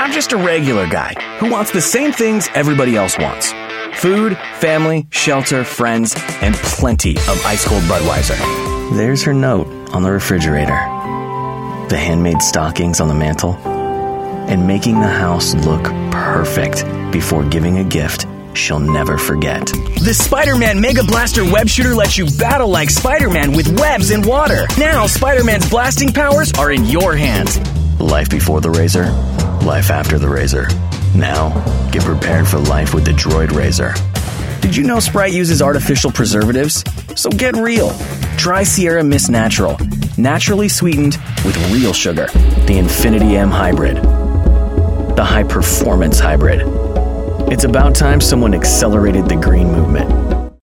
I'm just a regular guy who wants the same things everybody else wants. Food, family, shelter, friends, and plenty of ice-cold Budweiser. There's her note on the refrigerator. The handmade stockings on the mantle. And making the house look perfect before giving a gift she'll never forget. The Spider-Man Mega Blaster Web Shooter lets you battle like Spider-Man with webs and water. Now, Spider-Man's blasting powers are in your hands. Life before the razor, life after the razor. Now, get prepared for life with the Droid Razor. Did you know Sprite uses artificial preservatives? So get real. Try Sierra Mist Natural, naturally sweetened with real sugar. The Infinity M Hybrid. The High Performance Hybrid. It's about time someone accelerated the green movement.